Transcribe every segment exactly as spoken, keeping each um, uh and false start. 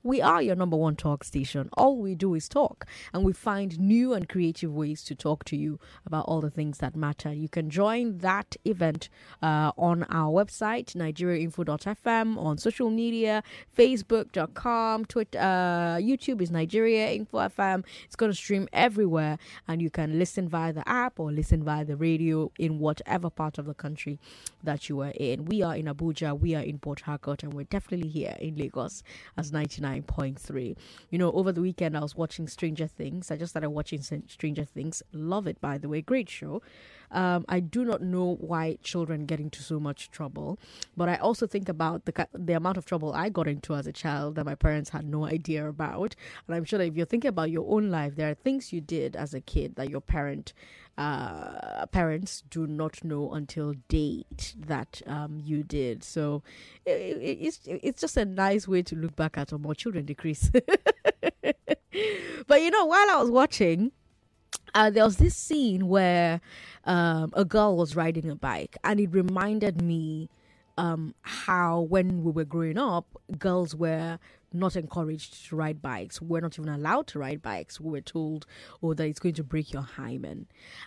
We are your number one talk station. All we do is talk, and we find new and creative ways to talk to you about all the things that matter. You can join that event uh, on our website, nigeria info dot f m, on social media, facebook dot com, Twitter, uh, YouTube is Nigeria Info F M. It's going to stream everywhere, and you can listen via the app or listen via the radio in whatever part of the country that you are in. We are in Abuja, we are in Port Harcourt, and we're definitely here in Lagos as ninety-nine point three. You know, over the weekend I was watching Stranger Things. I just started watching Stranger Things. Love it, by the way. Great show. Um, I do not know why children get into so much trouble, but I also think about the the amount of trouble I got into as a child that my parents had no idea about. And I'm sure that if you're thinking about your own life, there are things you did as a kid that your parent uh, parents do not know until date that um, you did. So it, it, it's it's just a nice way to look back at more children decrease. But you know, while I was watching, Uh, there was this scene where um, a girl was riding a bike, and it reminded me um, how when we were growing up, girls were not encouraged to ride bikes. We're not even allowed to ride bikes. We were told, oh, that it's going to break your hymen.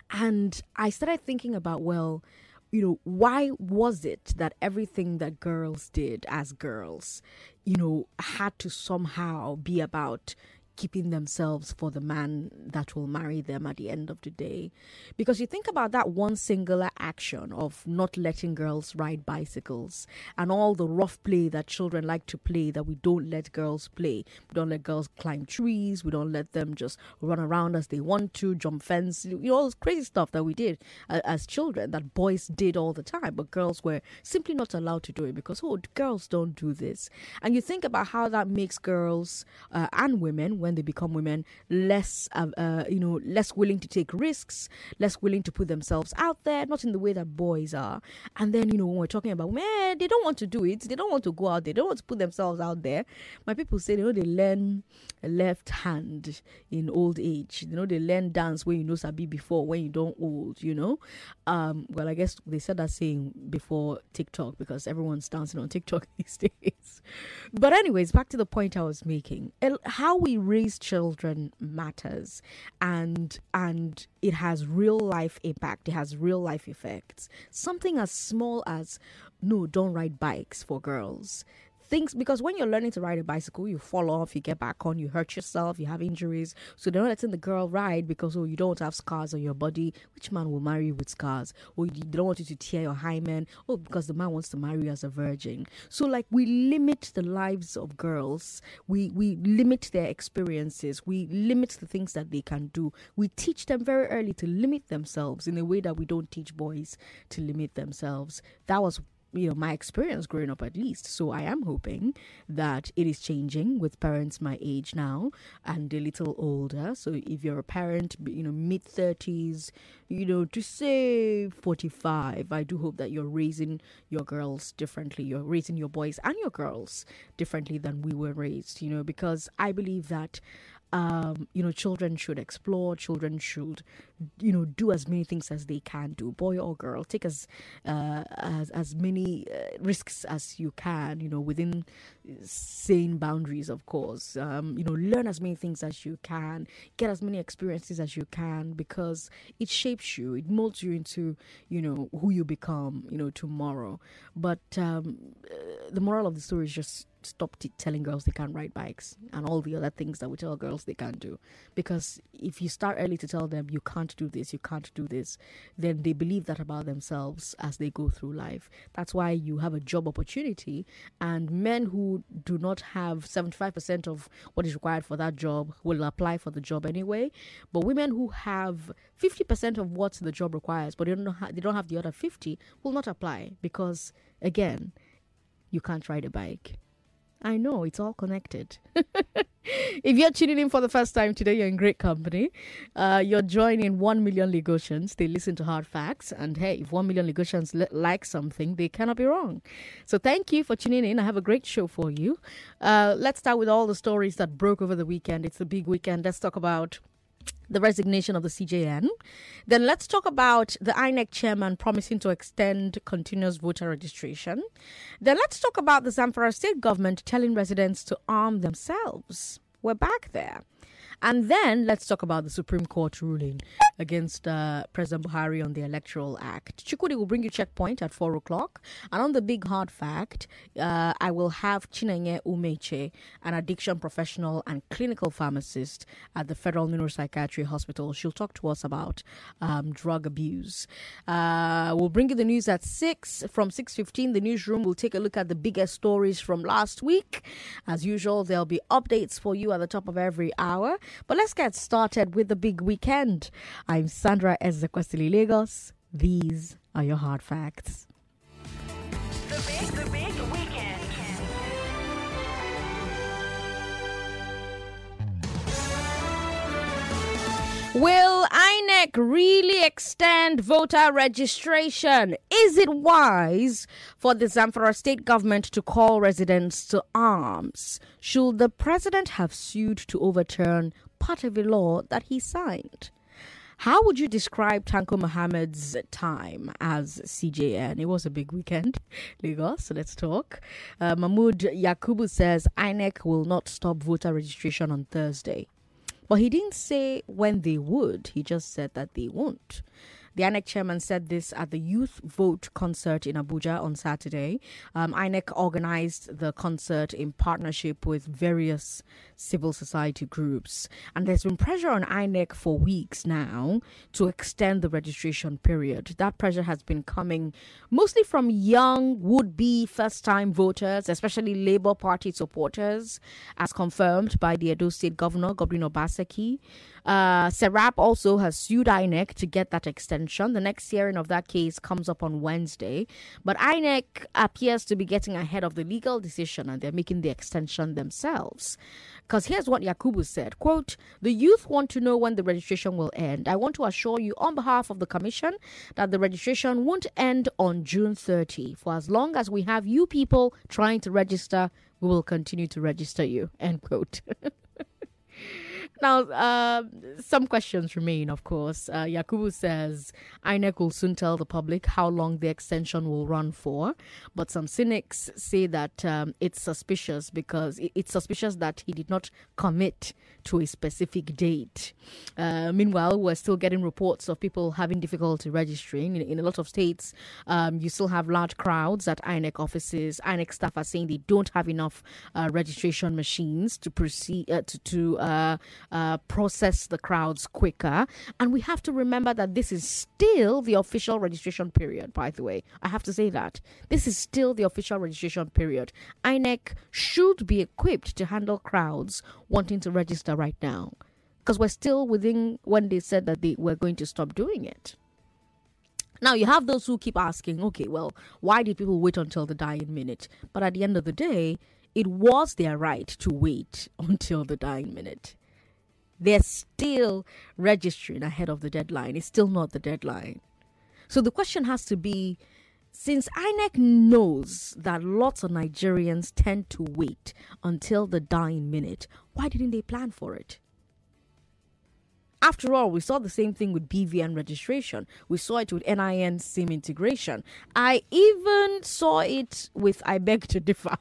And I started thinking about, well, you know, why was it that everything that girls did as girls, you know, had to somehow be about keeping themselves for the man that will marry them at the end of the day? Because you think about that one singular action of not letting girls ride bicycles and all the rough play that children like to play that we don't let girls play. We don't let girls climb trees. We don't let them just run around as they want to, jump fence, you know, all this crazy stuff that we did uh, as children that boys did all the time, but girls were simply not allowed to do it because, oh, girls don't do this. And you think about how that makes girls uh, and women, when they become women, less uh, uh, you know less willing to take risks, less willing to put themselves out there, not in the way that boys are. And then, you know, when we're talking about, man, they don't want to do it, they don't want to go out there, they don't want to put themselves out there. My people say, you know, they learn a left hand in old age. You know, they learn dance when you know sabi before, when you don't old, you know. Um, well, I guess they said that saying before TikTok because everyone's dancing on TikTok these days. But anyways, back to the point I was making. How we raise children matters, and and it has real life impact. It has real life effects. Something as small as, no, don't ride bikes for girls. Things, because when you're learning to ride a bicycle, you fall off, you get back on, you hurt yourself, you have injuries. So they're not letting the girl ride because, oh, you don't have scars on your body. Which man will marry you with scars? Or they don't want you to tear your hymen. Oh, because the man wants to marry you as a virgin. So, like, we limit the lives of girls. We we limit their experiences. We limit the things that they can do. We teach them very early to limit themselves in a way that we don't teach boys to limit themselves. That was, you know, my experience growing up, at least. So I am hoping that it is changing with parents my age now and a little older. So if you're a parent, you know, mid thirties, you know, to say forty-five, I do hope that you're raising your girls differently. You're raising your boys and your girls differently than we were raised, you know, because I believe that Um, you know, children should explore, children should, you know, do as many things as they can do, boy or girl. Take as uh, as, as many uh, risks as you can, you know, within sane boundaries, of course. Um, you know, learn as many things as you can, get as many experiences as you can, because it shapes you, it molds you into, you know, who you become, you know, tomorrow. But um, the moral of the story is just stop t- telling girls they can't ride bikes and all the other things that we tell girls they can't do. Because if you start early to tell them you can't do this, you can't do this, then they believe that about themselves as they go through life. That's why you have a job opportunity, and men who do not have seventy-five percent of what is required for that job will apply for the job anyway. But women who have fifty percent of what the job requires, but they don't, ha- they don't have the other fifty, will not apply because, again, you can't ride a bike. I know, it's all connected. If you're tuning in for the first time today, you're in great company. Uh, you're joining one million Lagosians. They listen to Hard Facts. And hey, if one million Lagosians li- like something, they cannot be wrong. So thank you for tuning in. I have a great show for you. Uh, let's start with all the stories that broke over the weekend. It's the big weekend. Let's talk about the resignation of the C J N. Then let's talk about the I N E C chairman promising to extend continuous voter registration. Then let's talk about the Zamfara state government telling residents to arm themselves. We're back there. And then let's talk about the Supreme Court ruling against uh, President Buhari on the Electoral Act. Chukudi will bring you Checkpoint at four o'clock. And on the big hard fact, uh, I will have Chinenye Umeche, an addiction professional and clinical pharmacist at the Federal Neuropsychiatry Hospital. She'll talk to us about um, drug abuse. Uh, we'll bring you the news at six. From six fifteen, the newsroom will take a look at the biggest stories from last week. As usual, there'll be updates for you at the top of every hour. But let's get started with the big weekend. I'm Sandra Ezekwesili Lagos. These are your hard facts. The big, the big weekend. Will I N E C really extend voter registration? Is it wise for the Zamfara state government to call residents to arms? Should the president have sued to overturn part of a law that he signed? How would you describe Tanko Mohammed's time as C J N? It was a big weekend. Lagos, so let's talk. Uh, Mahmoud Yakubu says I N E C will not stop voter registration on Thursday. But he didn't say when they would. He just said that they won't. The I N E C chairman said this at the Youth Vote concert in Abuja on Saturday. Um, I N E C organized the concert in partnership with various civil society groups. And there's been pressure on I N E C for weeks now to extend the registration period. That pressure has been coming mostly from young would-be first-time voters, especially Labour Party supporters, as confirmed by the Edo State Governor, Godwin Obaseki. Uh, Serap also has sued I N E C to get that extension. The next hearing of that case comes up on Wednesday. But I N E C appears to be getting ahead of the legal decision and they're making the extension themselves. Because here's what Yakubu said, quote, "The youth want to know when the registration will end. I want to assure you on behalf of the commission that the registration won't end on June thirtieth. For as long as we have you people trying to register, we will continue to register you," end quote. Now, uh, some questions remain, of course. Uh, Yakubu says I N E C will soon tell the public how long the extension will run for. But some cynics say that um, it's suspicious because it's suspicious that he did not commit to a specific date. Uh, meanwhile, we're still getting reports of people having difficulty registering. In, in a lot of states, um, you still have large crowds at I N E C offices. I N E C staff are saying they don't have enough uh, registration machines to proceed uh, to, to uh, Uh, process the crowds quicker. And we have to remember that this is still the official registration period, by the way. I have to say that. This is still the official registration period. I N E C should be equipped to handle crowds wanting to register right now. Because we're still within when they said that they were going to stop doing it. Now, you have those who keep asking, okay, well, why did people wait until the dying minute? But at the end of the day, it was their right to wait until the dying minute. They're still registering ahead of the deadline. It's still not the deadline. So the question has to be, since I N E C knows that lots of Nigerians tend to wait until the dying minute, why didn't they plan for it? After all, we saw the same thing with B V N registration. We saw it with N I N SIM integration. I even saw it with I Beg to Differ.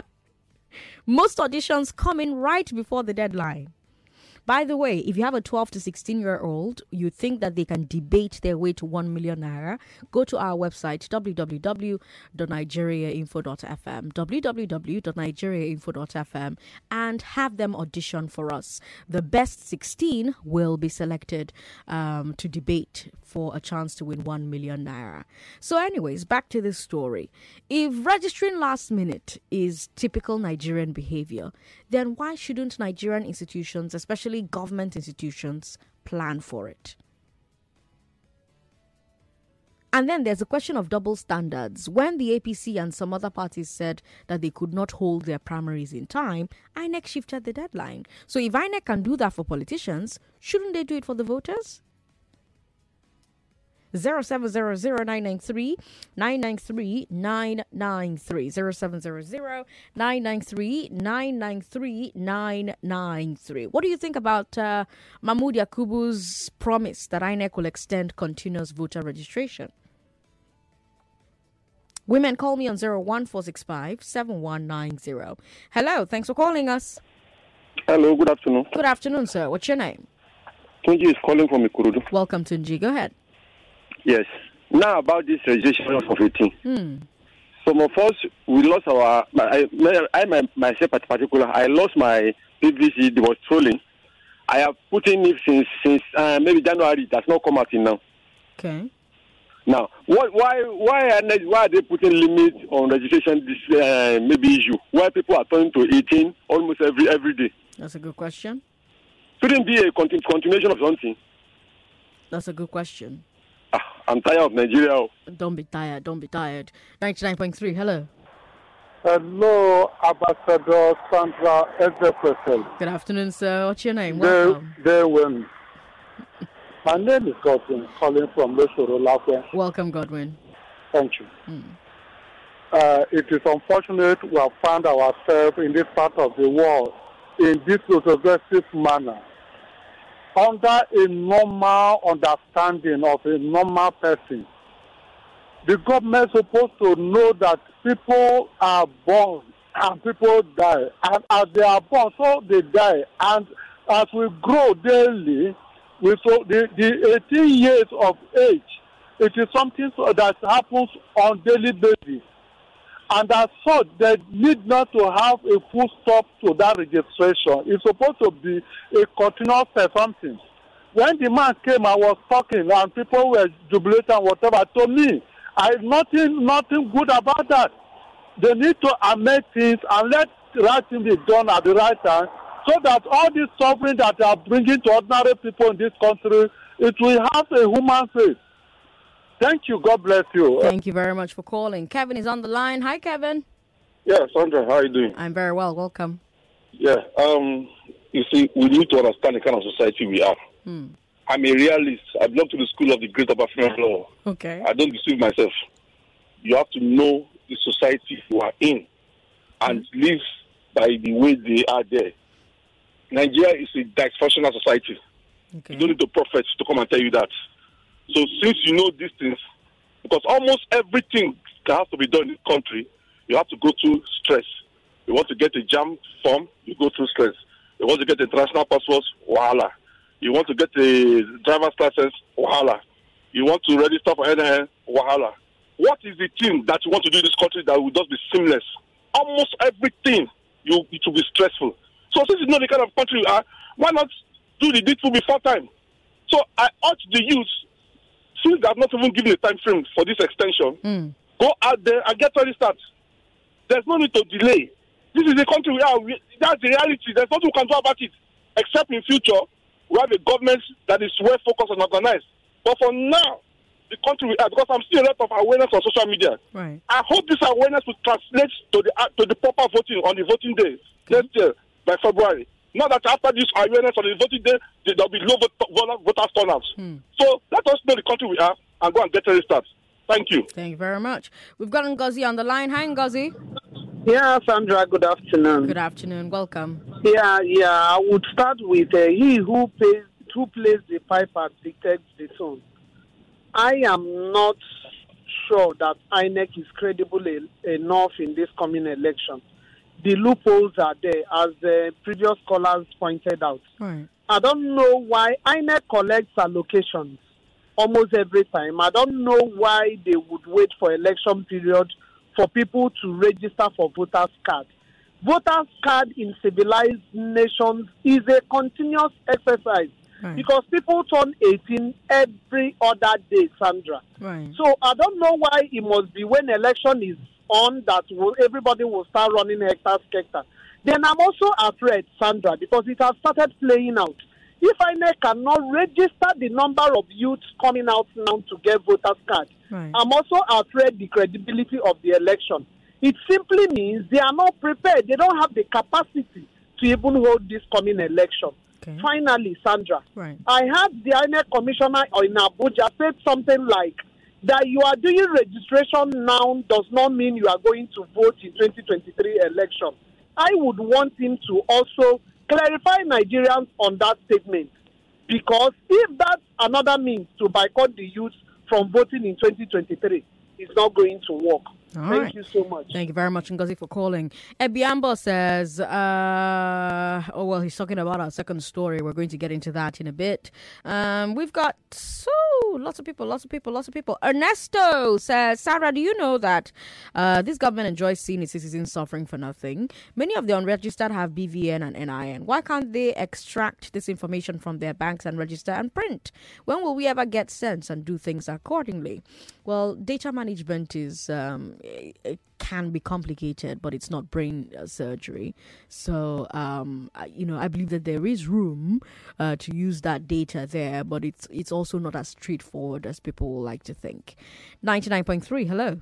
Most auditions come in right before the deadline. By the way, if you have a twelve to sixteen year old, you think that they can debate their way to one million naira, go to our website, w w w dot nigeria info dot f m, w w w dot nigeria info dot f m, and have them audition for us. The best sixteen will be selected um, to debate for a chance to win one million naira. So anyways, back to this story. If registering last minute is typical Nigerian behavior, then why shouldn't Nigerian institutions, especially government institutions, plan for it? And then there's a question of double standards. When the A P C and some other parties said that they could not hold their primaries in time, I N E C shifted the deadline. So if I N E C can do that for politicians, shouldn't they do it for the voters? zero seven zero zero nine nine three nine nine three nine nine three zero seven zero zero nine nine three nine nine three nine nine three. What do you think about uh, Mahmoud Yakubu's promise that I N E C will extend continuous voter registration? Women, call me on zero one four six five seven one nine zero. Hello, thanks for calling us. Hello, good afternoon. Good afternoon, sir. What's your name? Tunji is calling from Ikurudu. Welcome, Tunji. Go ahead. Yes. Now about this registration of eighteen. Hmm. Some of us, we lost our, I, I myself in particular, I lost my P V C, it was trolling. I have put in it since, since uh, maybe January, it has not come out in now. Okay. Now, what, why why are they, why are they putting limits on registration? This uh, maybe issue. Why people are turning to eighteen almost every every day? That's a good question. Shouldn't be a continu- continuation of something. That's a good question. Ah, I'm tired of Nigeria. Don't be tired. Don't be tired. ninety-nine point three. Hello. Hello, Ambassador Sandra Ezekwesel. Good afternoon, sir. What's your name? There, Welcome. there win. My name is Godwin, calling from Leshoro, Lafayette. Welcome, Godwin. Thank you. Mm. Uh, it is unfortunate we have found ourselves in this part of the world in this retrogressive manner. Under a normal understanding of a normal person, the government is supposed to know that people are born and people die. And as they are born, so they die. And as we grow daily, we so the, the eighteen years of age, it is something that happens on daily basis. And as such, they need not to have a full stop to that registration. It's supposed to be a continuous something. When the man came, I was talking, and people were jubilating and whatever. To me, I nothing nothing good about that. They need to amend things and let the right thing be done at the right time, so that all this suffering that they are bringing to ordinary people in this country, it will have a human face. Thank you. God bless you. Thank you very much for calling. Kevin is on the line. Hi, Kevin. Yeah, Sandra, how are you doing? I'm very well. Welcome. Yeah, um, you see, we need to understand the kind of society we are. Hmm. I'm a realist. I belong to the school of the great Obafemi law. Okay. I don't deceive myself. You have to know the society you are in and mm. live by the way they are there. Nigeria is a dysfunctional society. Okay. You don't need the prophets to come and tell you that. So since you know these things, because almost everything that has to be done in this country, you have to go through stress. You want to get a jam form, you go through stress. You want to get international passports, wahala. You want to get a driver's license, wahala. You want to register for N I N, wahala. What is the thing that you want to do in this country that will just be seamless? Almost everything, you it will be stressful. So since you know the kind of country you are, why not do the needful before time? So I urge the youth, since they have not even given a time frame for this extension, Mm. go out there and get ready start. There's no need to delay. This is the country we are. We, that's the reality. There's nothing we can do about it. Except in future, we have a government that is well focused and organized. But for now, the country we are, because I'm seeing a lot of awareness on social media. Right. I hope this awareness will translate to the uh, to the proper voting on the voting day next year by February. Not that after this awareness on the voting day, there will be low vote, voters turnout. Hmm. So let us know the country we are and go and get ready start. Thank you. Thank you very much. We've got Ngozi on the line. Hi, Ngozi. Yeah, Sandra, good afternoon. Good afternoon. Welcome. Yeah, yeah, I would start with uh, he who pays, who plays the piper dictates the tone. I am not sure that I N E C is credible e- enough in this coming election. The loopholes are there, as the previous callers pointed out. Right. I don't know why I N E C collects allocations almost every time. I don't know why they would wait for election period for people to register for voters card. Voters card in civilized nations is a continuous exercise. Right. Because people turn eighteen every other day, Sandra. Right. So I don't know why it must be when election is on that will, everybody will start running hectare skelter. Then I'm also afraid, Sandra, because it has started playing out. If I N E C cannot register the number of youths coming out now to get voters card, Right. I'm also afraid the credibility of the election. It simply means they are not prepared. They don't have the capacity to even hold this coming election. Okay. Finally, Sandra, Right. I heard the I N E C commissioner in Abuja said something like that you are doing registration now does not mean you are going to vote in twenty twenty-three election. I would want him to also clarify Nigerians on that statement, because if that's another means to boycott the youth from voting in twenty twenty-three, it's not going to work. All Thank right. you so much. Thank you very much, Ngozi, for calling. Ebiambo says, uh, oh, well, he's talking about our second story. We're going to get into that in a bit. Um, we've got so lots of people, lots of people, lots of people. Ernesto says, Sarah, do you know that uh, this government enjoys seeing its citizens suffering for nothing? Many of the unregistered have B V N and N I N. Why can't they extract this information from their banks and register and print? When will we ever get sense and do things accordingly? Well, data management is um, it can be complicated, but it's not brain uh, surgery. So, um, I- you know, I believe that there is room uh, to use that data there, but it's it's also not as straightforward as people will like to think. ninety-nine point three, hello.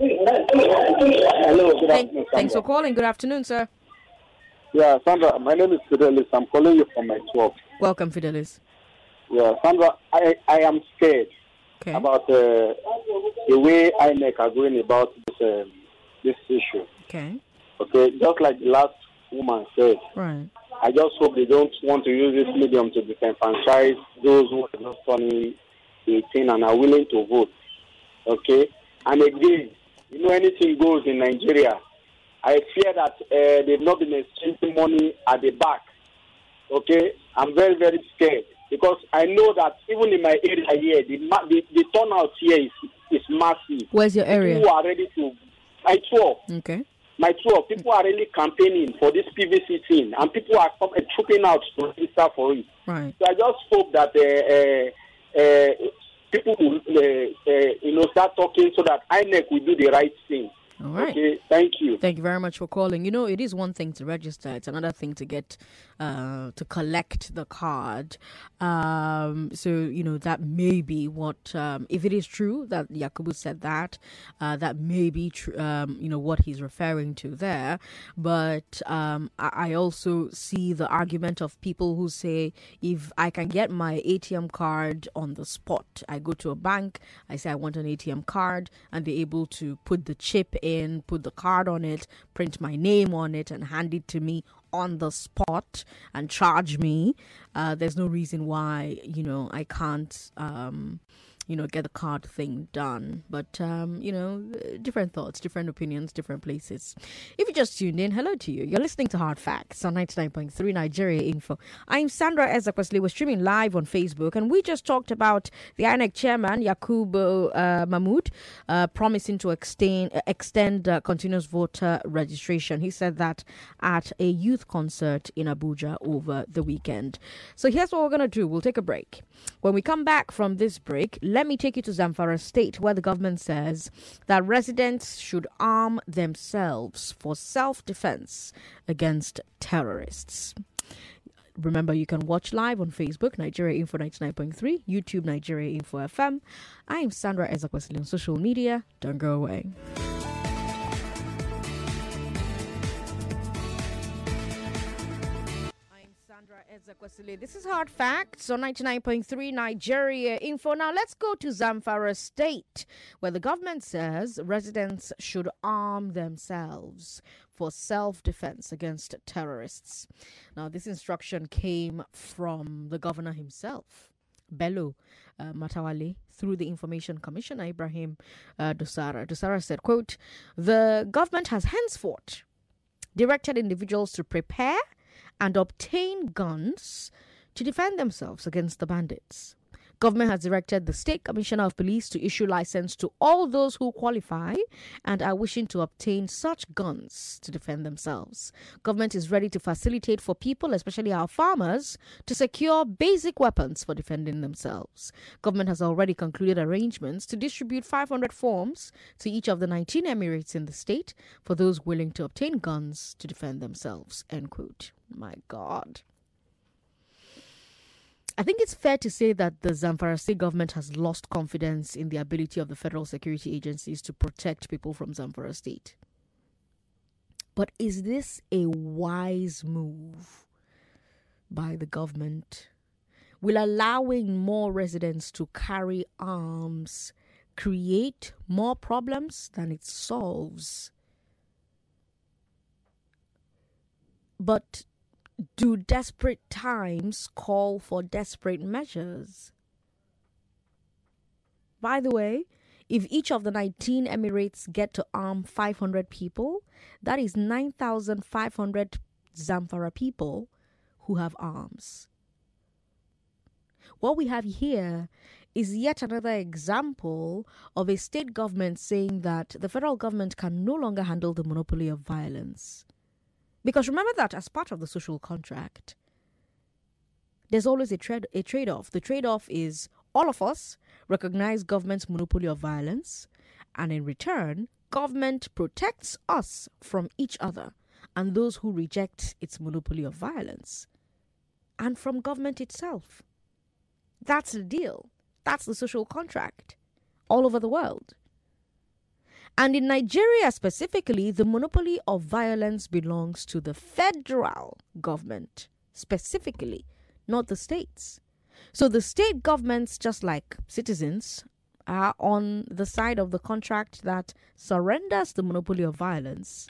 Hello, good Thank- afternoon. thanks for Sandra. calling. Good afternoon, sir. Yeah, Sandra, my name is Fidelis. I'm calling you from my twelve. Welcome, Fidelis. Yeah, Sandra, I, I am scared Okay. about uh, the way I N E C are going about this um, this issue. Okay. Okay, just like the last woman said, Right. I just hope they don't want to use this medium to disenfranchise those who are not turning eighteen and are willing to vote. Okay, and again, you know, anything goes in Nigeria. I fear that uh, they've not been exchanging money at the back. Okay, I'm very, very scared because I know that even in my area here, the ma- the, the turnout here is is massive. Where's your area? People are ready to. My twelve, Okay. my twelve. People are really campaigning for this P V C thing, and people are come- uh, trooping out to register for it. Right. So I just hope that uh, uh, uh, people will, uh, uh, you know, start talking so that I N E C will do the right thing. All right. Okay, thank you. Thank you very much for calling. You know, it is one thing to register; it's another thing to get uh, to collect the card. Um, so you know that may be what, um, if it is true that Yakubu said that, uh, that may be tr- um, you know what he's referring to there. But um, I-, I also see the argument of people who say, if I can get my A T M card on the spot, I go to a bank, I say I want an A T M card, and they're able to put the chip in, put the card on it, print my name on it, and hand it to me on the spot and charge me. Uh, there's no reason why, you know, I can't, um, you know, get the card thing done. But, um, you know, different thoughts, different opinions, different places. If you just tuned in, hello to you. You're listening to Hard Facts on ninety-nine point three Nigeria Info. I'm Sandra Ezekwesili. We're streaming live on Facebook, and we just talked about the I N E C chairman, Yakubu uh, Mahmood, uh, promising to extend, uh, extend uh, continuous voter registration. He said that at a youth concert in Abuja over the weekend. So here's what we're going to do. We'll take a break. When we come back from this break, let me take you to Zamfara State, where the government says that residents should arm themselves for self-defense against terrorists. Remember, you can watch live on Facebook, Nigeria Info ninety-nine point three, YouTube, Nigeria Info F M. I am Sandra Ezekwesili on social media. Don't go away. I'm Sandra Ezekwesili. This is Hard Facts on ninety-nine point three Nigeria Info. Now let's go to Zamfara State, where the government says residents should arm themselves for self-defense against terrorists. Now this instruction came from the governor himself, Bello uh, Matawale, through the Information Commissioner, Ibrahim uh, Dosara. Dosara said, quote, the government has henceforth directed individuals to prepare and obtain guns to defend themselves against the bandits. Government has directed the State Commissioner of Police to issue license to all those who qualify and are wishing to obtain such guns to defend themselves. Government is ready to facilitate for people, especially our farmers, to secure basic weapons for defending themselves. Government has already concluded arrangements to distribute five hundred forms to each of the nineteen emirates in the state for those willing to obtain guns to defend themselves. End quote. My God. I think it's fair to say that the Zamfara state government has lost confidence in the ability of the federal security agencies to protect people from Zamfara state. But is this a wise move by the government? Will allowing more residents to carry arms create more problems than it solves? But do desperate times call for desperate measures? By the way, if each of the nineteen Emirates get to arm five hundred people, that is nine thousand five hundred Zamfara people who have arms. What we have here is yet another example of a state government saying that the federal government can no longer handle the monopoly of violence. Because remember that as part of the social contract, there's always a trade a trade-off. The trade-off is all of us recognize government's monopoly of violence, and in return, government protects us from each other and those who reject its monopoly of violence, and from government itself. That's the deal. That's the social contract all over the world. And in Nigeria specifically, the monopoly of violence belongs to the federal government, specifically, not the states. So the state governments, just like citizens, are on the side of the contract that surrenders the monopoly of violence.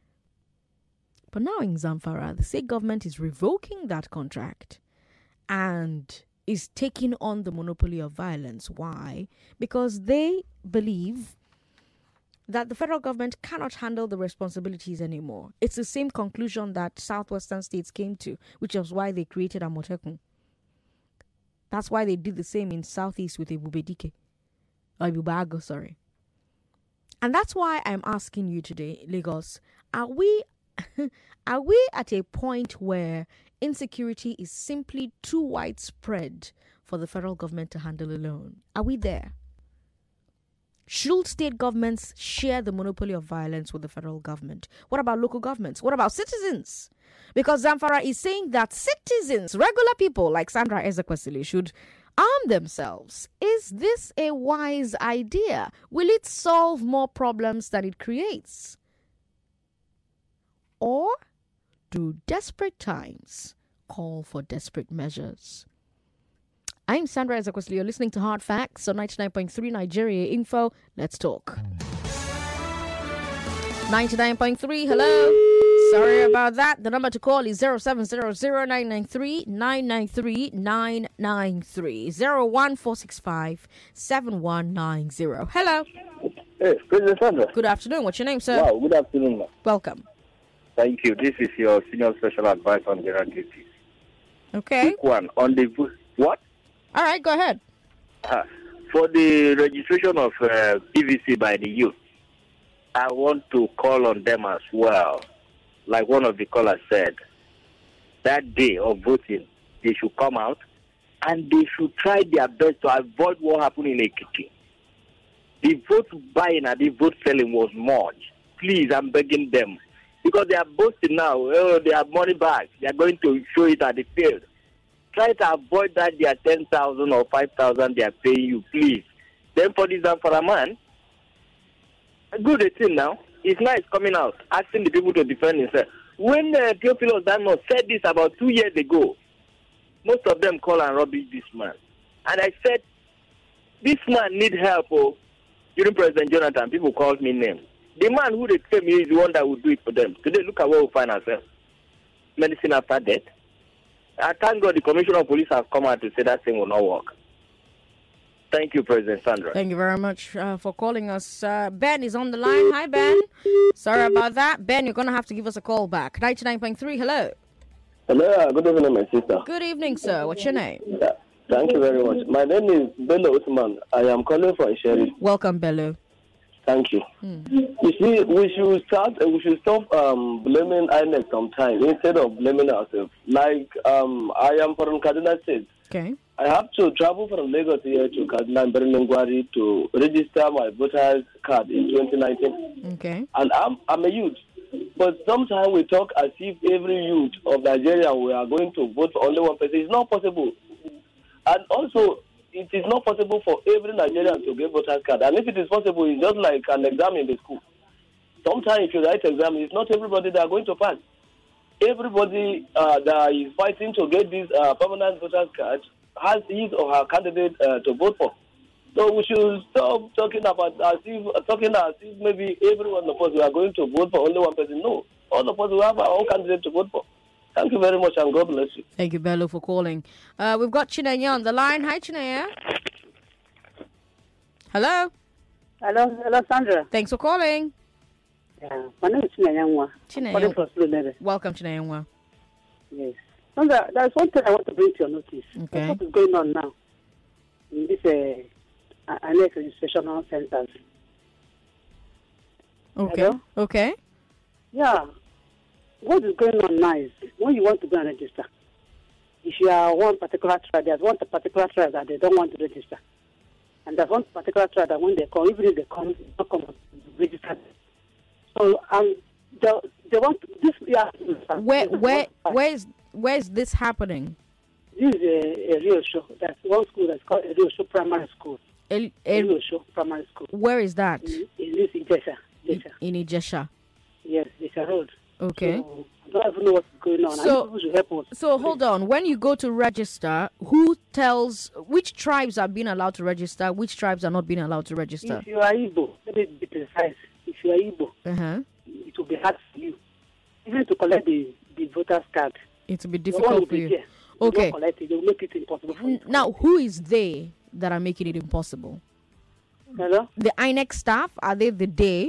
But now in Zamfara, the state government is revoking that contract and is taking on the monopoly of violence. Why? Because they believe that the federal government cannot handle the responsibilities anymore. It's the same conclusion that southwestern states came to, which is why they created Amotekun. That's why they did the same in southeast with Ebubedike. Or Ebubago, sorry. And that's why I'm asking you today, Lagos, are we are we at a point where insecurity is simply too widespread for the federal government to handle alone? Are we there? Should state governments share the monopoly of violence with the federal government? What about local governments? What about citizens? Because Zamfara is saying that citizens, regular people like Sandra Ezekwesili, should arm themselves. Is this a wise idea? Will it solve more problems than it creates? Or do desperate times call for desperate measures? I'm Sandra Ezekwesili. You're listening to Hard Facts on ninety-nine point three Nigeria Info. Let's talk. ninety-nine point three, hello. Sorry about that. The number to call is zero seven zero zero nine nine three nine nine three nine nine three zero one four six five seven one nine zero. Hello. Hey, President Sandra. Good afternoon. What's your name, sir? Wow, good afternoon, ma'am. Welcome. Thank you. This is your senior special advisor on general duties. Okay. Quick one on the what? All right, go ahead. Uh, for the registration of uh, P V C by the youth, I want to call on them as well. Like one of the callers said, that day of voting, they should come out and they should try their best to avoid what happened in Ekiti. The vote buying and the vote selling was merged. Please, I'm begging them. Because they are boasting now, oh, they have money back. They are going to show it at the field. Try to avoid that they are ten thousand or five thousand they are paying you, please. Then for this and for a man, good a thing now. It's nice coming out, asking the people to defend himself. When uh, Theophilus Dano said this about two years ago, most of them call and rubbish this man. And I said, this man need help. Oh, during President Jonathan, people called me names. The man who they claim is the one that will do it for them. Today, look at where we find ourselves. Medicine after death. I thank God the Commissioner of Police has come out to say that thing will not work. Thank you, President Sandra. Thank you very much uh, for calling us. Uh, Ben is on the line. Hi, Ben. Sorry about that. Ben, you're going to have to give us a call back. ninety-nine point three, hello. Hello, good evening, my sister. Good evening, sir. What's your name? Yeah, thank you very much. My name is Bello Usman. I am calling from Sherry. Welcome, Bello. Thank you. Hmm. You see, we should start. Uh, we should stop um, blaming I N E C sometimes instead of blaming ourselves. Like um, I am from Kaduna State. Okay. I have to travel from Lagos here to Kaduna and Berlingwari to register my voter's card in twenty nineteen. Okay. And I'm I'm a youth, but sometimes we talk as if every youth of Nigeria we are going to vote for only one person. It's not possible. And also, it is not possible for every Nigerian to get voter's card. And if it is possible, it's just like an exam in the school. Sometimes if you write exam, it's not everybody that are going to pass. everybody uh, that is fighting to get this uh, permanent voters card has his or her candidate uh, to vote for. So we should stop talking about as if talking as if maybe every one of us we are going to vote for only one person. No, all of us will have our own candidate to vote for. Thank you very much, and God bless you. Thank you, Bello, for calling. Uh, we've got Chinaya on the line. Hi, Chinaya. Hello. Hello, hello, Sandra. Thanks for calling. Yeah, my name is Chinaya. Chinaya. Welcome, Chinaya. Yes. Sandra, there's one thing I want to bring to your notice. Okay. What is going on now in this uh, annex registration centers? Okay. Hello? Okay. Yeah. What is going on now is when you want to go and register, if you are one particular tribe, there's one particular tribe that they don't want to register. And there's one particular tribe that when they come, even if they come, they don't come to register. So um, they, they want to, this. Yeah, where where where is where is this happening? This is a, a real show. That's one school that's called a real show primary school. A, a, a real show primary school. Where is that? In, in this Ijesha. Ijesha. In Ijesha. Yes, Ijesha Road. Okay. So, I don't even know what's going on. So, I should help us. so hold on. When you go to register, who tells which tribes are being allowed to register, which tribes are not being allowed to register? If you are Igbo, let me be precise. If you are Igbo, uh-huh. it will be hard for you. Even to collect the, the voter's card. It will be difficult for you. There. Okay. You collect it, they will make it impossible for you. Now, who is they that are making it impossible? Hello? The I N E C staff? Are they the day?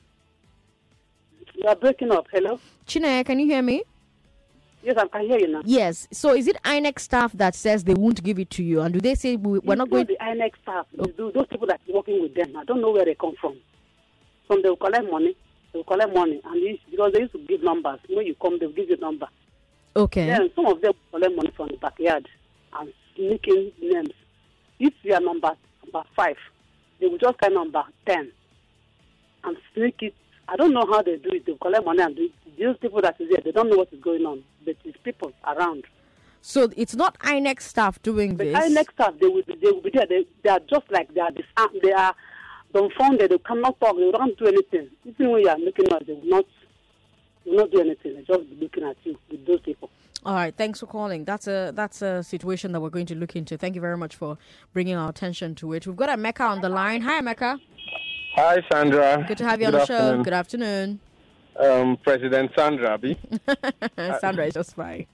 You are breaking up. Hello? Chinaya, can you hear me? Yes, I can hear you now. Yes. So is it I N E C staff that says they won't give it to you? And do they say we, we're it's not going to... the I N E C staff. Oh. Those people that are working with them, I don't know where they come from. From they will collect money. They will collect money. And used, because they used to give numbers. When you come, they will give you a number. Okay. Then some of them collect money from the backyard and sneaking names. If you are number, number five, they will just kind number ten and sneak it. I don't know how they do it. They collect money and do it. These people that is there, they don't know what is going on. But it's people around. So it's not I N E C staff doing but this. I N E C staff, they will be, they will be there. They, they are just like they are disarmed. They are dumbfounded. They cannot talk. They don't do anything. Even when you are making noise, they will not. They will not do anything. They just be looking at you with those people. All right, thanks for calling. That's a that's a situation that we're going to look into. Thank you very much for bringing our attention to it. We've got Emeka on the line. Hi, Emeka. Hi, Sandra. Good to have you Good on the afternoon. show. Good afternoon. Um, President Sandra, B. Sandra is just fine.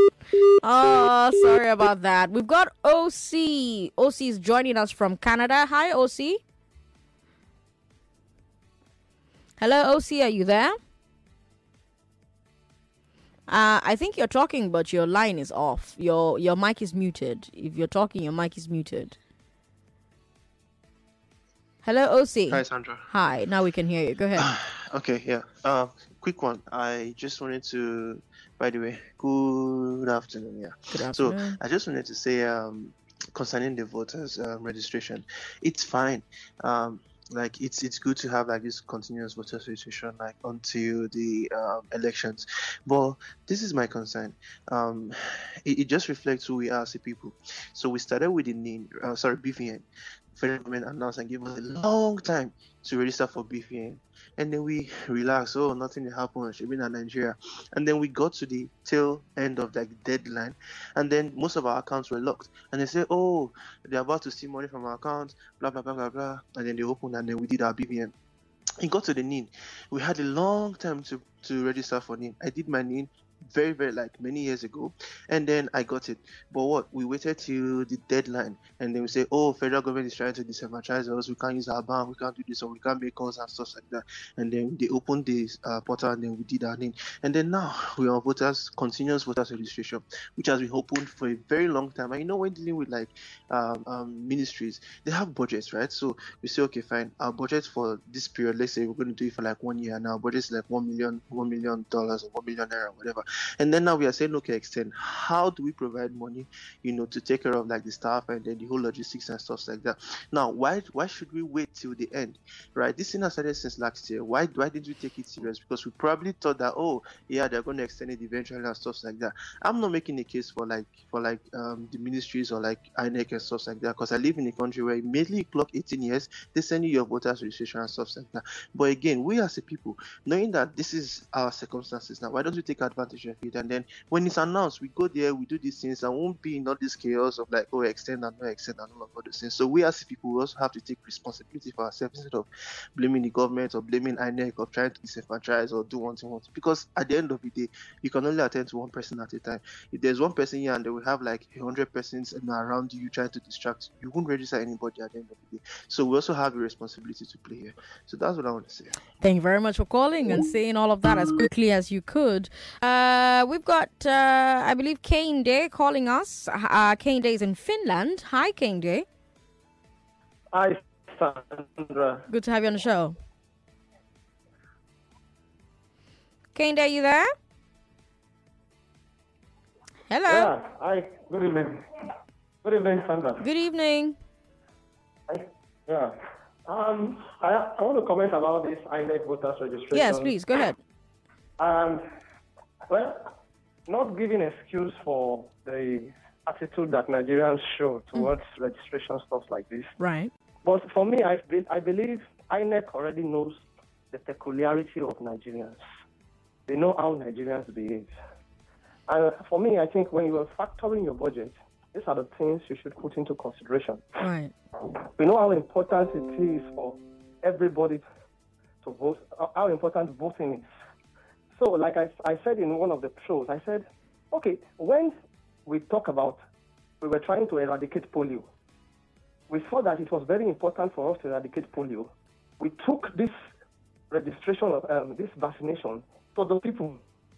Oh, sorry about that. We've got O C. O C is joining us from Canada. Hi, O C. Hello, O C. Are you there? Uh, I think you're talking, but your line is off. Your your mic is muted. If you're talking, your mic is muted. Hello, O C. Hi, Sandra. Hi. Now we can hear you. Go ahead. Okay, yeah. Uh, quick one. I just wanted to, by the way, good afternoon. Yeah. Good afternoon. So I just wanted to say, um, concerning the voters um, registration, it's fine. Um, like it's it's good to have like this continuous voter registration like until the um, elections, but this is my concern. Um, it, it just reflects who we are as a people. So we started with the name, uh, sorry, B V N. Federal government announced and gave us a long time to register for B V N, and then we relaxed. Oh, nothing happened. Should be in Nigeria, and then we got to the tail end of like deadline, and then most of our accounts were locked. And they said, "Oh, they're about to steal money from our accounts." Blah blah blah blah blah. And then they opened, and then we did our B V N. It got to the N I N. We had a long time to to register for N I N. I did my N I N very very like many years ago, and then I got it. But what, we waited till the deadline, and then we say, oh, federal government is trying to disenfranchise us, we can't use our bank, we can't do this, or we can't make calls and stuff like that. And then they opened this uh, portal, and then we did our name. And then now we are on voters continuous voters registration, which has been opened for a very long time. And you know, when dealing with like um, um, ministries, they have budgets, right? So we say, okay, fine, our budget for this period, let's say we're going to do it for like one year, and our budget is like one million one million dollars or one million naira or whatever. And then now we are saying, okay, extend. How do we provide money, you know, to take care of like the staff and then the whole logistics and stuff like that? Now, why why should we wait till the end, right? This thing has started since last year. Why why didn't we take it serious? Because we probably thought that, oh, yeah, they're going to extend it eventually and stuff like that. I'm not making a case for like for like um, the ministries or like I N E C and stuff like that, because I live in a country where immediately you clock eighteen years, they send you your voters registration and stuff like that. But again, we as a people, knowing that this is our circumstances now, why don't we take advantage of it. And then when it's announced, we go there, we do these things, and won't be in all this chaos of like, oh, extend and not extend and all of all those things. So we as people, we also have to take responsibility for ourselves instead of blaming the government or blaming I N E C or trying to disenfranchise or do one thing. Because at the end of the day, you can only attend to one person at a time. If there's one person here and they will have like a hundred persons around you trying to distract you, you won't register anybody at the end of the day. So we also have a responsibility to play here. So that's what I want to say. Thank you very much for calling and saying all of that as quickly as you could. Uh, we've got, uh, I believe, Kane Day calling us. Uh, Kane Day is in Finland. Hi, Kane Day. Hi, Sandra. Good to have you on the show. Kane Day, you there? Hello. Yeah, hi. Good evening. Good evening, Sandra. Good evening. Hi. Yeah. Um, I, I want to comment about this I N E C voters registration. Yes, please, go ahead. And, well, not giving excuse for the attitude that Nigerians show towards mm. registration stuff like this. Right. But for me, I, I believe I N E C already knows the peculiarity of Nigerians. They know how Nigerians behave. And for me, I think when you are factoring your budget, these are the things you should put into consideration. Right. We know how important it is for everybody to vote, how important voting is. So, like I, I said in one of the shows, I said, okay, when we talk about, we were trying to eradicate polio, we saw that it was very important for us to eradicate polio. We took this registration of um, this vaccination to the people.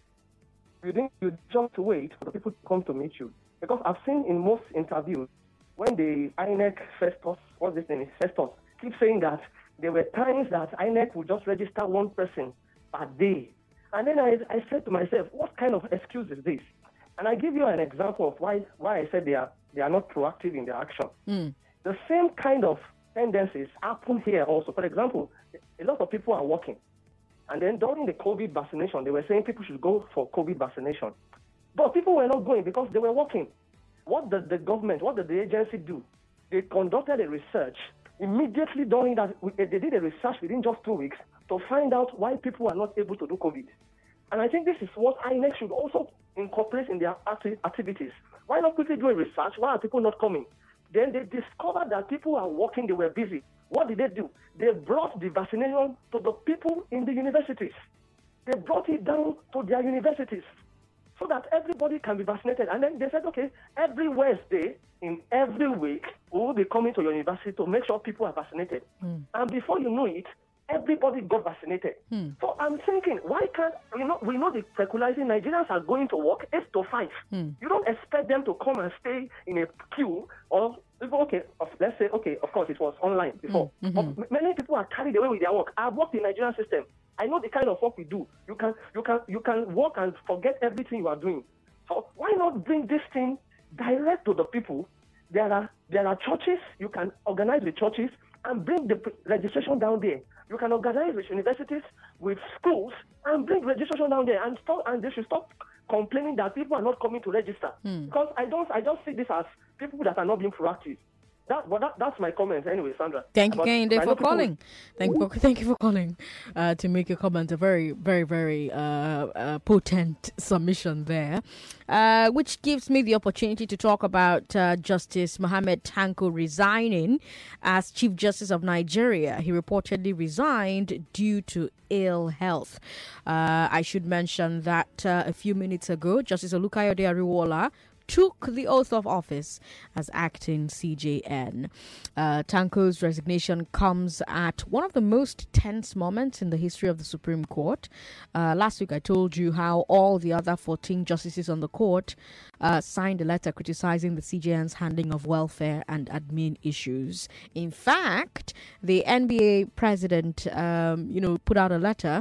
You didn't you just wait for the people to come to meet you. Because I've seen in most interviews, when the I N E C Festus, what's this name, Festus, keep saying that there were times that I N E C would just register one person per day. And then I, I said to myself, what kind of excuse is this? And I give you an example of why, why I said they are, they are not proactive in their action. Mm. The same kind of tendencies happen here also. For example, a lot of people are working. And then during the COVID vaccination, they were saying people should go for COVID vaccination. But people were not going because they were working. What did the government, what did the agency do? They conducted a research. Immediately during that, they did a research within just two weeks to find out why people are not able to do COVID. And I think this is what I N E C should also incorporate in their acti- activities. Why not quickly do a research? Why are people not coming? Then they discovered that people are working, they were busy. What did they do? They brought the vaccination to the people in the universities. They brought it down to their universities so that everybody can be vaccinated. And then they said, okay, every Wednesday, in every week, we will be coming to your university to make sure people are vaccinated. Mm. And before you know it, everybody got vaccinated. Mm. So I'm thinking, why can't, you know, we know the peculiarity, Nigerians are going to work eight to five. Mm. You don't expect them to come and stay in a queue or, okay, let's say, okay, of course, it was online before. Mm-hmm. But many people are carried away with their work. I've worked in the Nigerian system. I know the kind of work we do. You can, you can, you can work and forget everything you are doing. So why not bring this thing direct to the people? There are, there are churches. You can organize with churches and bring the registration down there. You can organize with universities, with schools, and bring registration down there. And stop, and they should stop complaining that people are not coming to register. Mm. Because I don't, I don't see this as people that are not being proactive. That, but that, that's my comment anyway, Sandra. Thank you, But Kende, I for know people- calling. Thank you, for, thank you for calling uh, to make a comment. A very, very, very uh, uh, potent submission there, uh, which gives me the opportunity to talk about uh, Justice Mohammed Tanko resigning as Chief Justice of Nigeria. He reportedly resigned due to ill health. Uh, I should mention that uh, a few minutes ago, Justice Olukayode Ariwola took the oath of office as acting C J N. Uh, Tanko's resignation comes at one of the most tense moments in the history of the Supreme Court. Uh, last week I told you how all the other fourteen justices on the court uh, signed a letter criticizing the C J N's handling of welfare and admin issues. In fact, the N B A president, um, you know, put out a letter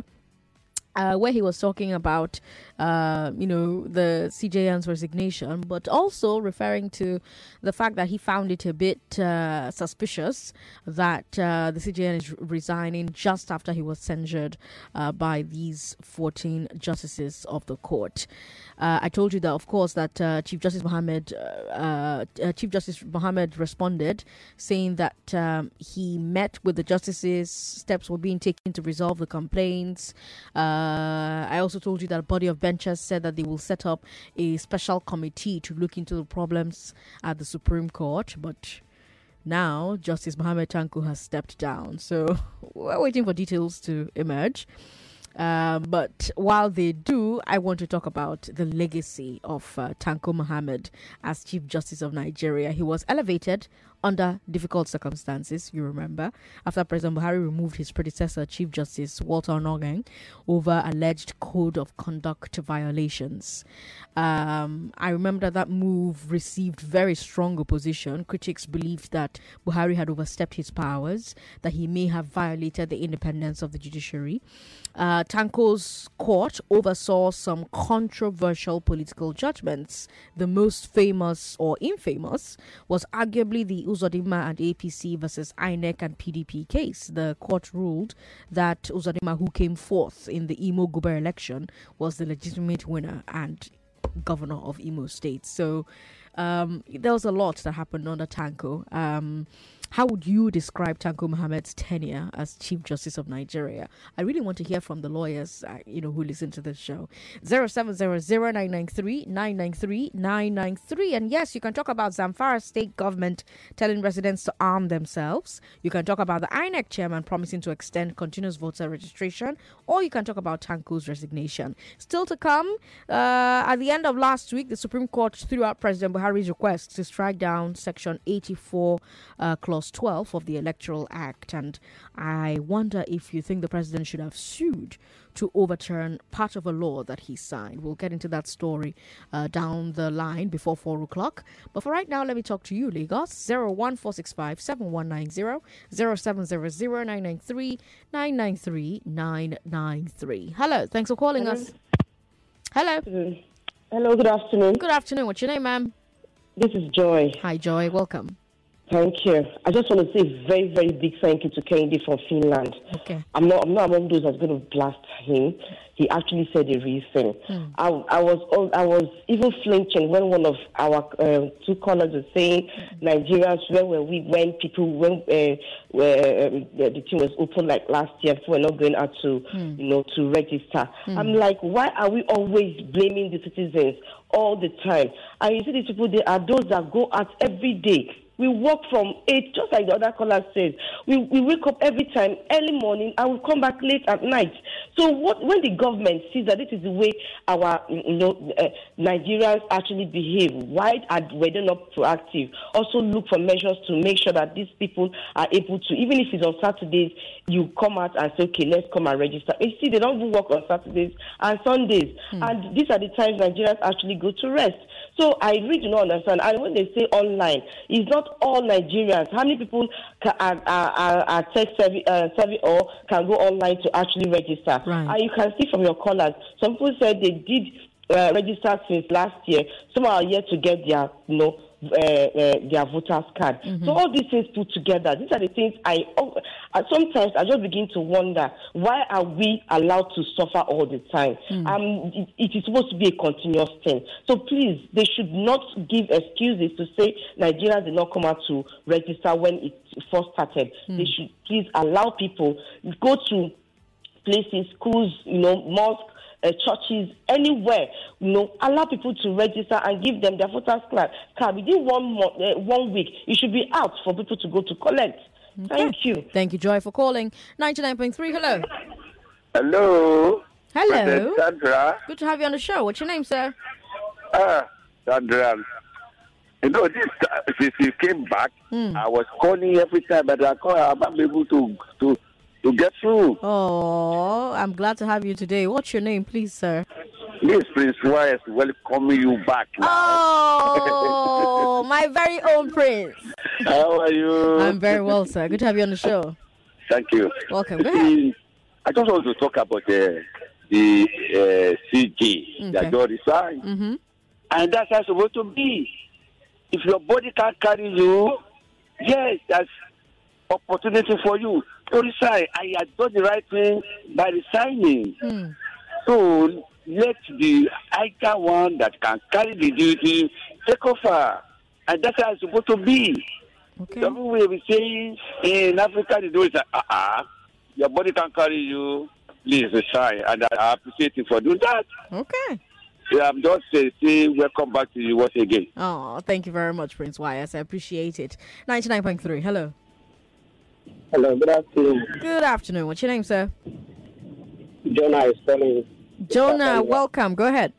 Uh, where he was talking about, uh, you know, the C J N's resignation, but also referring to the fact that he found it a bit uh, suspicious that uh, the C J N is resigning just after he was censured uh, by these fourteen justices of the court. Uh, I told you that, of course, that uh, Chief Justice Mohammed, uh, uh, Chief Justice Mohammed responded, saying that um, he met with the justices, steps were being taken to resolve the complaints. Uh, Uh, I also told you that a body of benchers said that they will set up a special committee to look into the problems at the Supreme Court, but now Justice Mohammed Tanko has stepped down. So we're waiting for details to emerge. Um, but while they do, I want to talk about the legacy of uh, Tanko Muhammad as Chief Justice of Nigeria. He was elevated under difficult circumstances, you remember, after President Buhari removed his predecessor, Chief Justice Walter Onnoghen, over alleged code of conduct violations. Um, I remember that move received very strong opposition. Critics believed that Buhari had overstepped his powers, that he may have violated the independence of the judiciary. Uh, Tanko's court oversaw some controversial political judgments. The most famous or infamous was arguably the Uzodinma and A P C versus I N E C and P D P case. The court ruled that Uzodinma, who came fourth in the Imo Guber election, was the legitimate winner and governor of Imo State. So um, there was a lot that happened under Tanko. Um, how would you describe Tanko Muhammad's tenure as Chief Justice of Nigeria? I really want to hear from the lawyers, uh, you know, who listen to this show. zero seven zero zero nine nine three nine nine three nine nine three. And yes, you can talk about Zamfara state government telling residents to arm themselves. You can talk about the I N E C chairman promising to extend continuous voter registration. Or you can talk about Tanko's resignation. Still to come, uh, at the end of last week, the Supreme Court threw out President Buhari's request to strike down Section eighty-four, uh, Clause twelve of the Electoral Act. And I wonder if you think the president should have sued to overturn part of a law that he signed. We'll get into that story uh, down the line before four o'clock. But for right now, let me talk to you, Lagos. zero one four six five seven one nine zero, zero seven zero zero nine nine three nine nine three nine nine three. Hello, thanks for calling Hello. us. Hello. Hello, good afternoon. Good afternoon. What's your name, ma'am? This is Joy. Hi, Joy. Welcome. Thank you. I just want to say a very, very big thank you to Kennedy from Finland. Okay. I'm not I'm not among those that's going to blast him. He actually said a real thing. Hmm. I, I was I was even flinching when one of our uh, two callers was saying Nigerians, where were we when people when uh, where um, the, the thing was open like last year, people were not going out to Hmm. you know to register. Hmm. I'm like, why are we always blaming the citizens all the time? And you see these people, they are those that go out every day. We work from eight, just like the other caller says. We we wake up every time, early morning, and we come back late at night. So what when the government sees that this is the way our you know uh, Nigerians actually behave, why are were they not proactive? Also look for measures to make sure that these people are able to, even if it's on Saturdays, you come out and say, okay, let's come and register. You see, they don't even work on Saturdays and Sundays, Hmm. and these are the times Nigerians actually go to rest. So I really do not understand. And when they say online, it's not all Nigerians. How many people can, are, are, are, are tech savvy, uh, savvy or can go online to actually register? Right. And you can see from your callers, some people said they did uh, register since last year. Some are yet to get their, you know, uh, uh, their voters card. Mhm. So all these things put together, these are the things I. Oh, uh, sometimes I just begin to wonder, why are we allowed to suffer all the time? Mm. Um, it, it is supposed to be a continuous thing. So please, they should not give excuses to say Nigerians did not come out to register when it first started. Mm. They should please allow people go to places, schools, you know, mosques, uh, churches, anywhere, you know, allow people to register and give them their voters card. Card within one month, uh, one week, it should be out for people to go to collect. Okay. Thank you. Thank you, Joy, for calling. ninety-nine point three, hello. Hello. Hello. President Sandra. Good to have you on the show. What's your name, sir? Ah, Sandra. You know, this uh, since you came back, Hmm. I was calling every time, but I call, I'm not able to to to get through. Oh, I'm glad to have you today. What's your name, please, sir? This Prince Wise welcoming you back now. Oh, my very own prince. How are you? I'm very well, sir. Good to have you on the show. Thank you. Welcome. Go ahead. I just want to talk about uh, the uh, C G Okay. that God resigned. Mm-hmm. And that's how it's supposed to be. If your body can't carry you, yes, that's opportunity for you to resign. I had done the right thing by resigning. Hmm. So let the higher one that can carry the duty take over. And that's how it's supposed to be. Okay. Some people will be saying in Africa, they do it, uh-uh, your body can carry you. please try, and I, I appreciate you for doing that. Okay. Yeah, I'm just uh, saying welcome back to you once again. Oh, thank you very much, Prince Wires. I appreciate it. ninety-nine point three. Hello. Hello, good afternoon. Good afternoon. What's your name, sir? Jonah is calling. Jonah, welcome. Go ahead.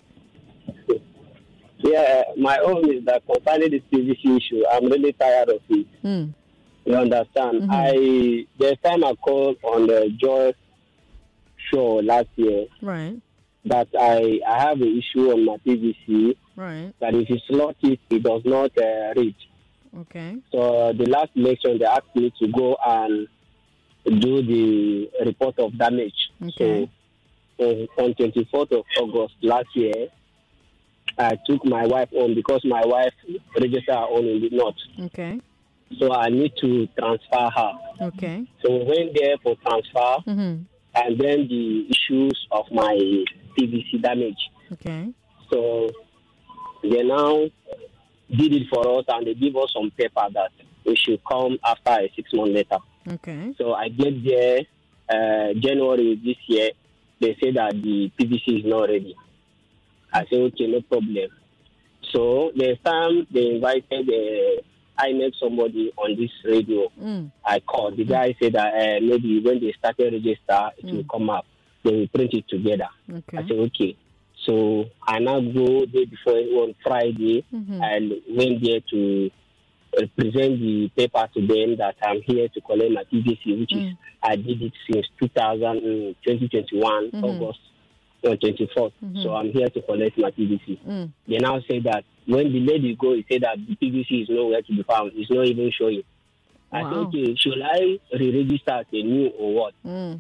Yeah, my own is that concerning this P V C issue, I'm really tired of it. Mm. You understand? Mm-hmm. I there's time I called on the Joy show last year Right. that I, I have an issue on my P V C Right. that if you slot it, it does not uh, reach. Okay. So the last election, they asked me to go and do the report of damage. Okay. So uh, on twenty-fourth of August last year, I took my wife home because my wife registered her own in the north. Okay. So I need to transfer her. Okay. So we went there for transfer, Mm-hmm. and then the issues of my P V C damage. Okay. So they now did it for us, and they give us some paper that we should come after a six month later. Okay. So I get there uh, January this year. They say that the P V C is not ready. I say okay, no problem. So the time they invited uh, I met somebody on this radio. Mm. I called. The guy said that uh, maybe when they started register, it Mm. will come up. They will print it together. Okay. I said okay. So I now go day before on Friday Mhm. and went there to uh, present the paper to them that I'm here to collect my P V C, which is Mm. I did it since two thousand, twenty twenty-one, Mhm. August uh, twenty-fourth. Mhm. So I'm here to collect my P V C. Mm. They now say that when the lady go, he said that the P V C is nowhere to be found. It's not even showing. I said, Wow. okay, should I re-register as a new or what? Mm.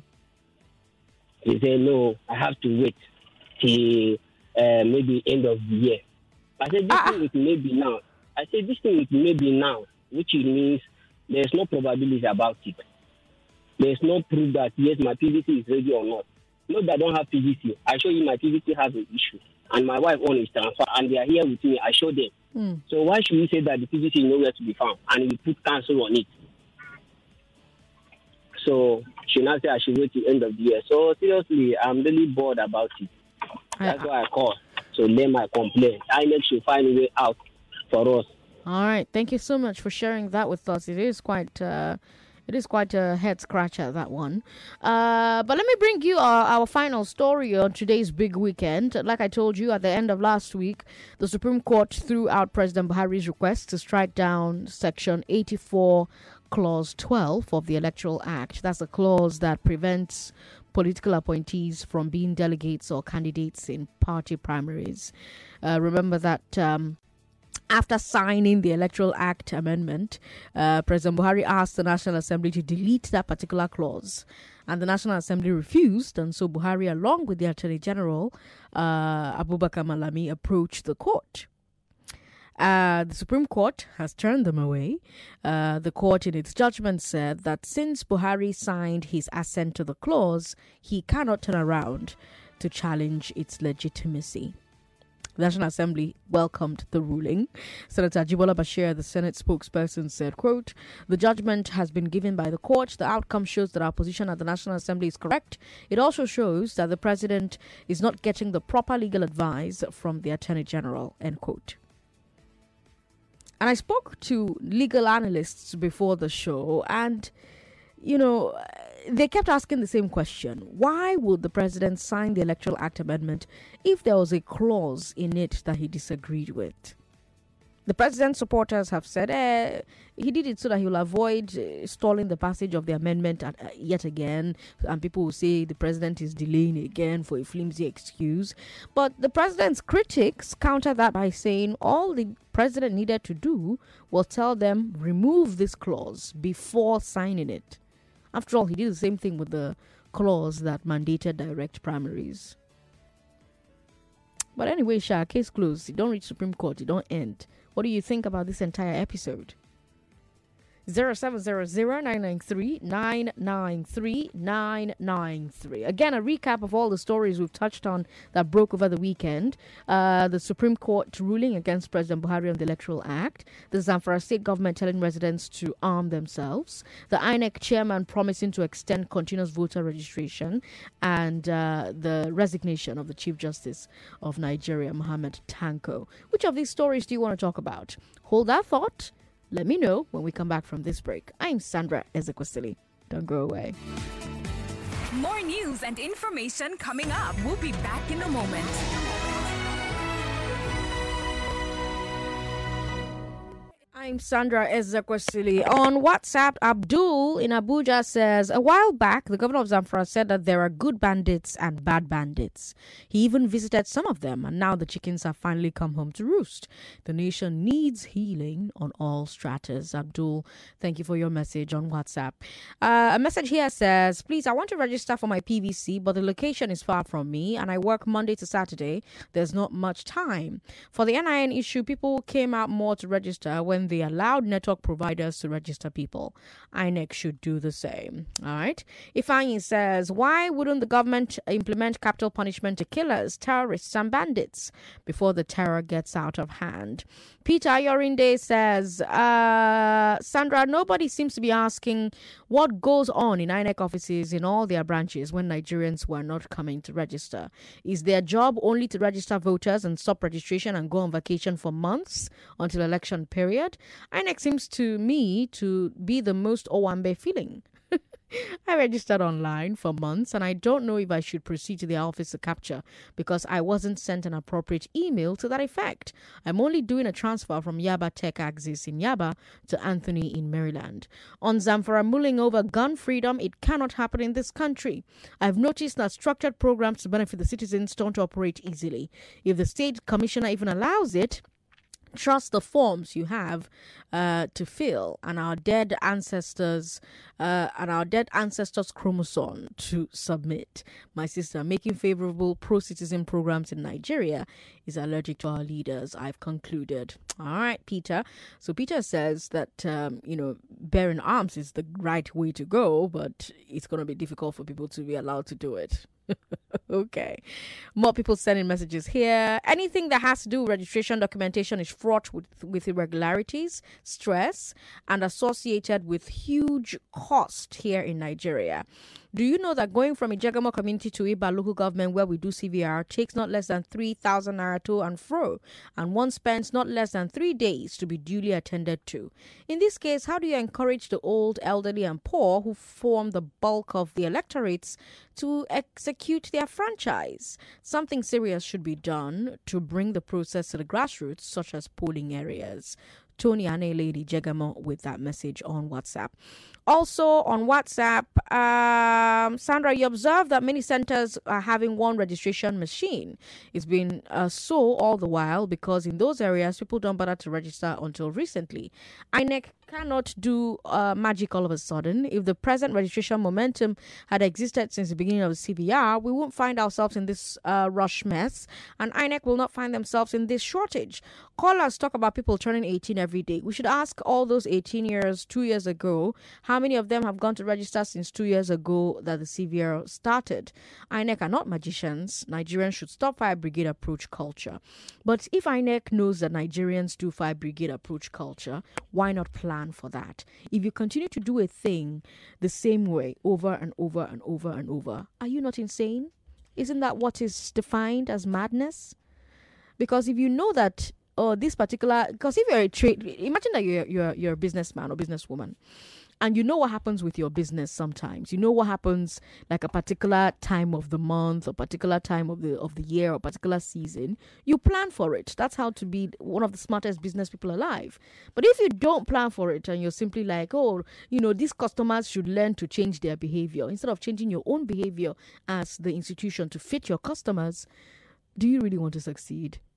He said, no, I have to wait till uh, maybe end of the year. I said, this thing with maybe now. I said, this thing with maybe now, which means there's no probability about it. There's no proof that, yes, my P V C is ready or not. Not that I don't have P V C. I show you my P V C has an issue. And my wife on is transfer, and they are here with me. I show them. Mm. So why should we say that the P V C is nowhere to be found and we put cancel on it? So she now said I should wait till end of the year. So seriously, I'm really bored about it. That's why I called to lay my complaint. I need to find a way out for us. All right. Thank you so much for sharing that with us. It is quite, uh, it is quite a head scratcher, that one. Uh, but let me bring you our, our final story on today's big weekend. Like I told you at the end of last week, the Supreme Court threw out President Buhari's request to strike down Section eighty-four, Clause twelve of the Electoral Act. That's a clause that prevents political appointees from being delegates or candidates in party primaries. Uh, remember that um, after signing the Electoral Act amendment, uh, President Buhari asked the National Assembly to delete that particular clause. And the National Assembly refused. And so Buhari, along with the Attorney General, uh, Abubakar Malami, approached the court. Uh, the Supreme Court has turned them away. Uh, the court, in its judgment, said that since Buhari signed his assent to the clause, he cannot turn around to challenge its legitimacy. The National Assembly welcomed the ruling. Senator Jibola Bashir, the Senate spokesperson, said, quote, "The judgment has been given by the court. The outcome shows that our position at the National Assembly is correct. It also shows that the president is not getting the proper legal advice from the Attorney General," end quote. And I spoke to legal analysts before the show, and, you know, they kept asking the same question. Why would the president sign the Electoral Act amendment if there was a clause in it that he disagreed with? The president's supporters have said eh, he did it so that he will avoid uh, stalling the passage of the amendment at, uh, yet again. And people will say the president is delaying again for a flimsy excuse. But the president's critics counter that by saying all the president needed to do was tell them remove this clause before signing it. After all, he did the same thing with the clause that mandated direct primaries. But anyway, Sha, case closed. You don't reach Supreme Court. You don't end. What do you think about this entire episode? zero seven zero zero nine nine three nine nine three nine nine three. Again, a recap of all the stories we've touched on that broke over the weekend. Uh, the Supreme Court ruling against President Buhari on the Electoral Act. The Zamfara state government telling residents to arm themselves. The I N E C chairman promising to extend continuous voter registration. And uh, the resignation of the Chief Justice of Nigeria, Mohammed Tanko. Which of these stories do you want to talk about? Hold that thought. Let me know when we come back from this break. I'm Sandra Ezekwesili. Don't go away. More news and information coming up. We'll be back in a moment. I'm Sandra Ezekwesili. On WhatsApp, Abdul in Abuja says, a while back, the governor of Zamfara said that there are good bandits and bad bandits. He even visited some of them, and now the chickens have finally come home to roost. The nation needs healing on all stratas. Abdul, thank you for your message on WhatsApp. Uh, a message here says, please, I want to register for my P V C, but the location is far from me, and I work Monday to Saturday. There's not much time. For the N I N issue, people came out more to register when they allowed network providers to register people. I N E C should do the same. All right. Ifeanyi says, why wouldn't the government implement capital punishment to killers, terrorists, and bandits before the terror gets out of hand? Peter Yorinde says, uh, Sandra, nobody seems to be asking what goes on in I N E C offices in all their branches when Nigerians were not coming to register. Is their job only to register voters and stop registration and go on vacation for months until election period? I N E C seems to me to be the most Owambe feeling. I registered online for months and I don't know if I should proceed to the office to capture because I wasn't sent an appropriate email to that effect. I'm only doing a transfer from Yaba Tech Axis in Yaba to Anthony in Maryland. On Zamfara mulling over gun freedom, it cannot happen in this country. I've noticed that structured programs to benefit the citizens don't operate easily. If the state commissioner even allows it, trust the forms you have uh, to fill and our dead ancestors uh, and our dead ancestors chromosome to submit. My sister, making favorable pro-citizen programs in Nigeria is allergic to our leaders, I've concluded. All right, Peter. So Peter says that, um, you know, bearing arms is the right way to go, but it's going to be difficult for people to be allowed to do it. Okay. More people sending messages here. Anything that has to do with registration documentation is fraught with, with irregularities, stress, and associated with huge cost here in Nigeria. Do you know that going from Ijegamo community to Iba local government where we do C V R takes not less than three thousand naira to and fro, and one spends not less than three days to be duly attended to? In this case, how do you encourage the old, elderly, and poor who form the bulk of the electorates to execute their franchise? Something serious should be done to bring the process to the grassroots, such as polling areas. Tony Ane Lady Jegamo with that message on WhatsApp. Also on WhatsApp, um, Sandra, you observe that many centers are having one registration machine. It's been uh, so all the while because in those areas, people don't bother to register until recently. I N E C cannot do uh, magic all of a sudden. If the present registration momentum had existed since the beginning of the C V R, we won't find ourselves in this uh, rush mess, and I N E C will not find themselves in this shortage. Callers talk about people turning eighteen every day. We should ask all those eighteen years, two years ago, how many of them have gone to register since two years ago that the C V R started? I N E C are not magicians. Nigerians should stop fire brigade approach culture. But if I N E C knows that Nigerians do fire brigade approach culture, why not plan for that? If you continue to do a thing the same way over and over and over and over, are you not insane? Isn't that what is defined as madness? Because if you know that oh, this particular, because if you're a trade, imagine that you're you're you're a businessman or businesswoman, and you know what happens with your business sometimes. You know what happens like a particular time of the month, or particular time of the of the year, or particular season. You plan for it. That's how to be one of the smartest business people alive. But if you don't plan for it and you're simply like, oh, you know, these customers should learn to change their behavior instead of changing your own behavior as the institution to fit your customers, do you really want to succeed?